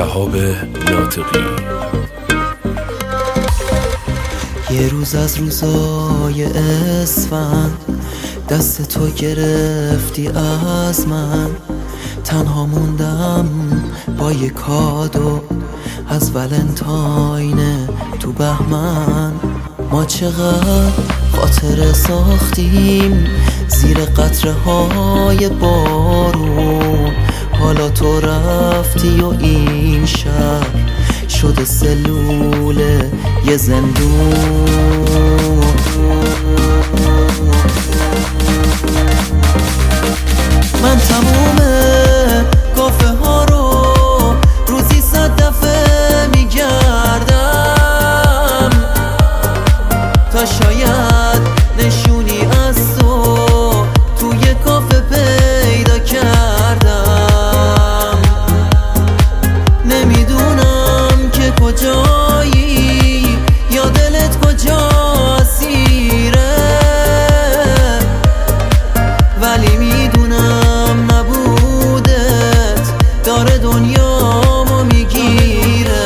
شهاب ناطقی. یه روز از روزای اسفند دست تو گرفتی از من، تنها موندم با یه کادو از ولنتاین تو بهمن. ما چقدر خاطره ساختیم زیر قطره های بارون، حالا تو رفتی و این شهر شده سلول یه زندون. من تموم کافه ها رو روزی 100 دفعه میگردم تا شاید نشونی از تو توی کافه پیدا کردم. نمیدونم که کجایی یا دلت کجا اسیره، ولی میدونم نبودت داره دنیامو میگیره.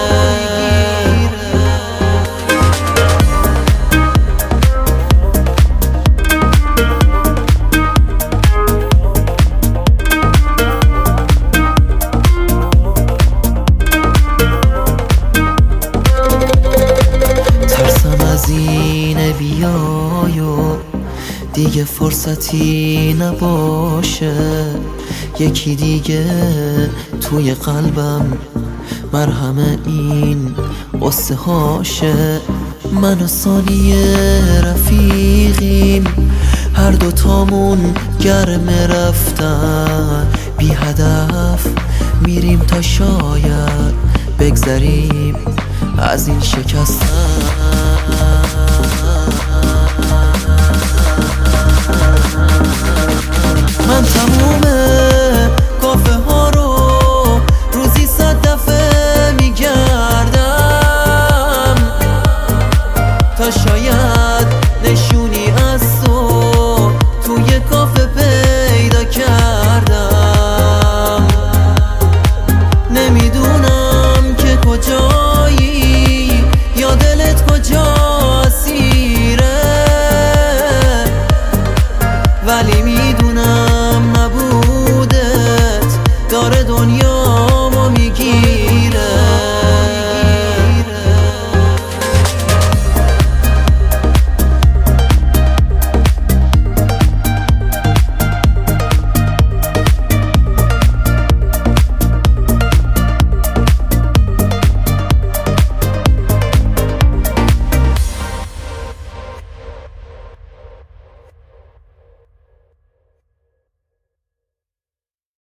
ترسم از این بیایو دیگه فرصتی نباشه، یکی دیگه توی قلبم مرهم این قصه هاشه. من و ثانیه رفیقیم، هر دوتامون گرم رفتن، بی هدف میریم تا شاید بگذریم از این شکستن. من تموم